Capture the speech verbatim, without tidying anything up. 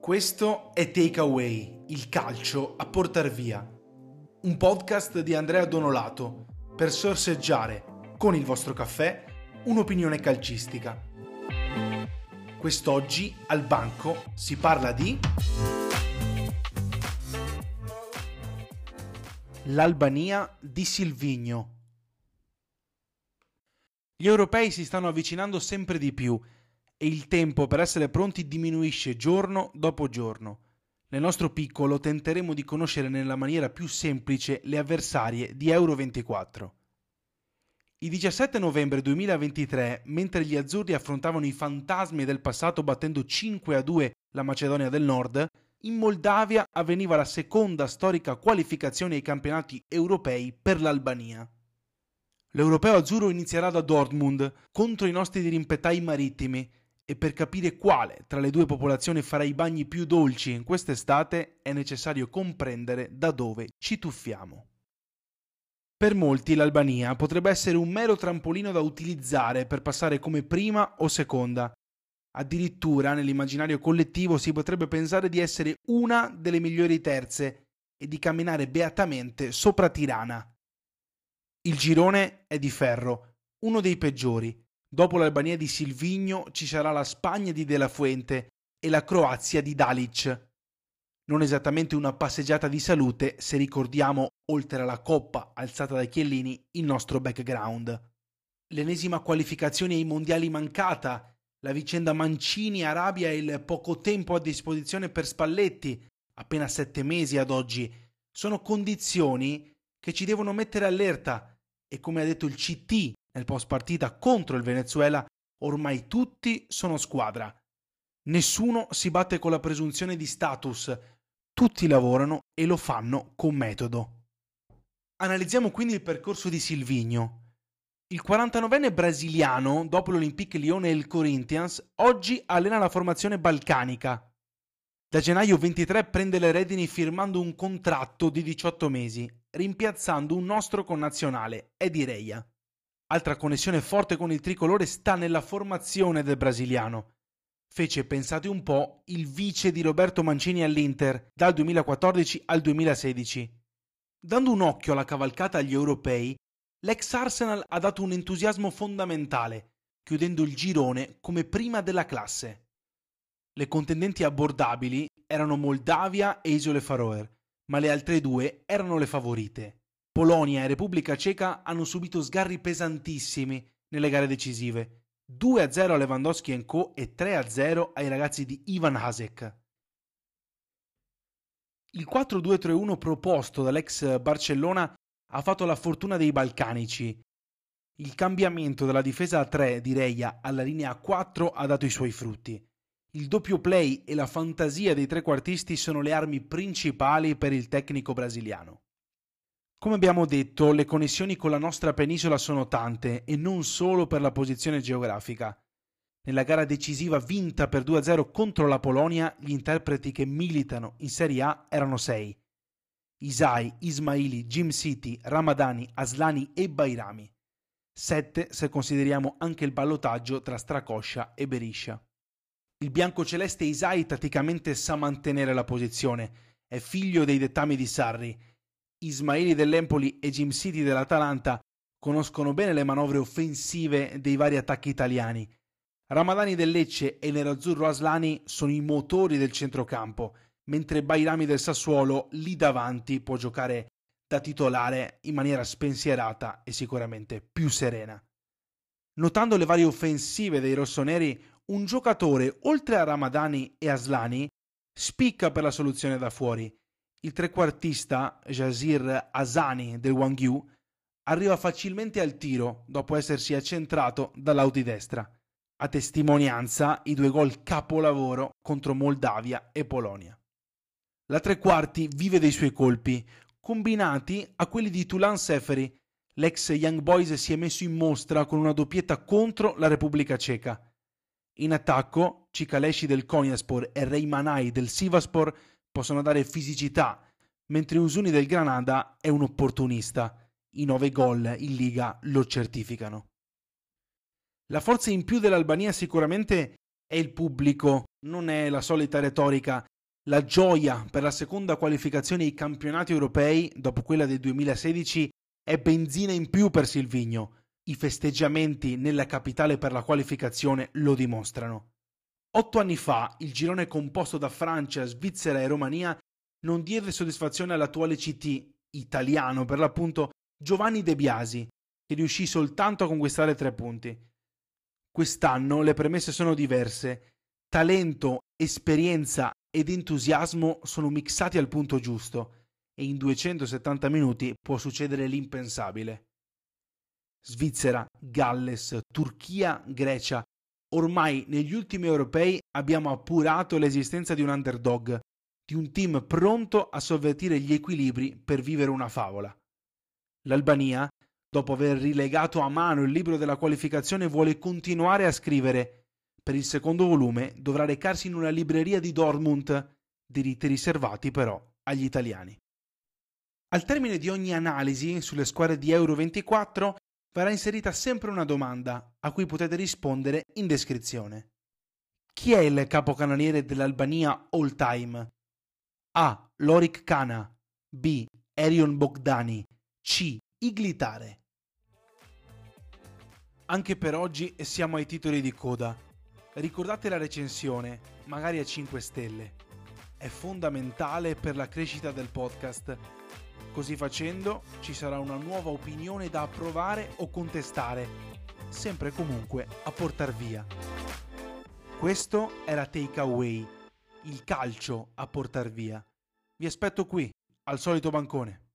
Questo è Takeaway, il calcio a portar via. Un podcast di Andrea Donolato per sorseggiare, con il vostro caffè, un'opinione calcistica. Quest'oggi al banco si parla di l'Albania di Silvinho. Gli europei si stanno avvicinando sempre di più e il tempo per essere pronti diminuisce giorno dopo giorno. Nel nostro piccolo tenteremo di conoscere nella maniera più semplice le avversarie di Euro ventiquattro. Il diciassette novembre duemilaventitré, mentre gli azzurri affrontavano i fantasmi del passato battendo cinque a due la Macedonia del Nord, in Moldavia avveniva la seconda storica qualificazione ai campionati europei per l'Albania. L'europeo azzurro inizierà da Dortmund contro i nostri dirimpettai marittimi e per capire quale tra le due popolazioni farà i bagni più dolci in quest'estate è necessario comprendere da dove ci tuffiamo. Per molti l'Albania potrebbe essere un mero trampolino da utilizzare per passare come prima o seconda. Addirittura nell'immaginario collettivo si potrebbe pensare di essere una delle migliori terze e di camminare beatamente sopra Tirana. Il girone è di ferro, uno dei peggiori. Dopo l'Albania di Silvinho ci sarà la Spagna di De La Fuente e la Croazia di Dalic. Non esattamente una passeggiata di salute se ricordiamo, oltre alla coppa alzata dai Chiellini, il nostro background. L'ennesima qualificazione ai mondiali mancata, la vicenda Mancini-Arabia e il poco tempo a disposizione per Spalletti, appena sette mesi ad oggi, sono condizioni che ci devono mettere allerta e, come ha detto il C T nel post partita contro il Venezuela, ormai tutti sono squadra. Nessuno si batte con la presunzione di status, tutti lavorano e lo fanno con metodo. Analizziamo quindi il percorso di Silvinho. Il quarantanovenne brasiliano, dopo l'Olympique Lyon e il Corinthians, oggi allena la formazione balcanica. Da gennaio ventitré prende le redini firmando un contratto di diciotto mesi, rimpiazzando un nostro connazionale, Edi Reia. Altra connessione forte con il tricolore sta nella formazione del brasiliano. Fece, pensate un po', il vice di Roberto Mancini all'Inter dal duemilaquattordici al duemilasedici. Dando un occhio alla cavalcata agli europei, l'ex Arsenal ha dato un entusiasmo fondamentale, chiudendo il girone come prima della classe. Le contendenti abbordabili erano Moldavia e Isole Faroe, ma le altre due erano le favorite. Polonia e Repubblica Ceca hanno subito sgarri pesantissimi nelle gare decisive, due a zero a Lewandowski and Co e tre a zero ai ragazzi di Ivan Hasek. Il quattro due tre uno proposto dall'ex Barcellona ha fatto la fortuna dei balcanici. Il cambiamento dalla difesa a tre di Reia alla linea a quattro ha dato i suoi frutti. Il doppio play e la fantasia dei trequartisti sono le armi principali per il tecnico brasiliano. Come abbiamo detto, le connessioni con la nostra penisola sono tante e non solo per la posizione geografica. Nella gara decisiva vinta per due a zero contro la Polonia, gli interpreti che militano in Serie A erano sei. Isai, Ismaili, Jim City, Ramadani, Aslani e Bairami. Sette se consideriamo anche il ballottaggio tra Stracoscia e Beriscia. Il biancoceleste Isai tatticamente sa mantenere la posizione, è figlio dei dettami di Sarri. Ismaili dell'Empoli e Jim City dell'Atalanta conoscono bene le manovre offensive dei vari attacchi italiani. Ramadani del Lecce e nerazzurro Aslani sono i motori del centrocampo, mentre Bairami del Sassuolo lì davanti può giocare da titolare in maniera spensierata e sicuramente più serena. Notando le varie offensive dei rossoneri, un giocatore, oltre a Ramadani e Aslani, spicca per la soluzione da fuori. Il trequartista Jasir Asani del Wangyu arriva facilmente al tiro dopo essersi accentrato dall'out di destra. A testimonianza i due gol capolavoro contro Moldavia e Polonia. La tre quarti vive dei suoi colpi, combinati a quelli di Tulan Seferi. L'ex Young Boys si è messo in mostra con una doppietta contro la Repubblica Ceca. In attacco, Cikaleshi del Konyaspor e Reimanai del Sivasspor possono dare fisicità, mentre Usuni del Granada è un opportunista. I nove gol in Liga lo certificano. La forza in più dell'Albania sicuramente è il pubblico, non è la solita retorica La gioia per la seconda qualificazione ai campionati europei, dopo quella del duemilasedici, è benzina in più per Silvigno. I festeggiamenti nella capitale per la qualificazione lo dimostrano. Otto anni fa, il girone composto da Francia, Svizzera e Romania non diede soddisfazione all'attuale C T, italiano per l'appunto, Giovanni De Biasi, che riuscì soltanto a conquistare tre punti. Quest'anno le premesse sono diverse. Talento, esperienza ed entusiasmo sono mixati al punto giusto e in duecentosettanta minuti può succedere l'impensabile. Svizzera, Galles, Turchia, Grecia. Ormai negli ultimi europei abbiamo appurato l'esistenza di un underdog, di un team pronto a sovvertire gli equilibri per vivere una favola. L'Albania, dopo aver rilegato a mano il libro della qualificazione, vuole continuare a scrivere. Per il secondo volume dovrà recarsi in una libreria di Dortmund, diritti riservati però agli italiani. Al termine di ogni analisi sulle squadre di Euro ventiquattro verrà inserita sempre una domanda a cui potete rispondere in descrizione. Chi è il capocannoniere dell'Albania all time? A. Lorik Cana. B. Erion Bogdani. C. Iglitare. Anche per oggi siamo ai titoli di coda. Ricordate la recensione, magari a cinque stelle. È fondamentale per la crescita del podcast. Così facendo ci sarà una nuova opinione da approvare o contestare, sempre e comunque a portar via. Questo era Takeaway, il calcio a portar via. Vi aspetto qui, al solito bancone.